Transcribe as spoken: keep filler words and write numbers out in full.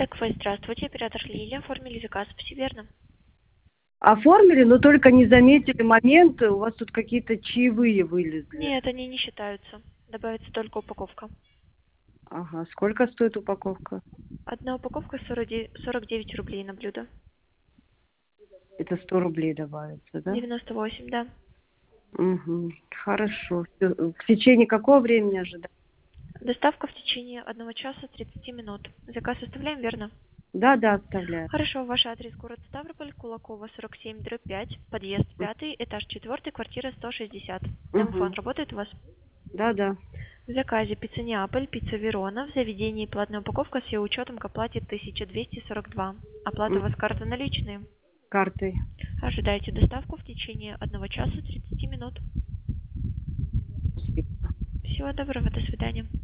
Текфест, здравствуйте, оператор Лилия, оформили заказ, все верно? Оформили, но только не заметили момент, у вас тут какие-то чаевые вылезли. Нет, они не считаются, добавится только упаковка. Ага, сколько стоит упаковка? Одна упаковка сорок девять рублей на блюдо. Это сто рублей добавится, да? девяносто восемь, да. Угу, хорошо. Всё. В течение какого времени ожидать? Доставка в течение одного часа тридцати минут. Заказ оставляем, верно? Да, да, оставляю. Хорошо, ваш адрес город Ставрополь, Кулакова, сорок семь, дробь пять, подъезд пятый, этаж четвертый, квартира сто шестьдесят. Домофон Угу. работает у вас? Да, да. В заказе пицца Неаполь, пицца Верона, в заведении платная упаковка с ее учетом к оплате тысяча двести сорок два. Оплата у М, вас карты наличные. Картой. Ожидайте доставку в течение одного часа тридцати минут. Всего доброго, до свидания.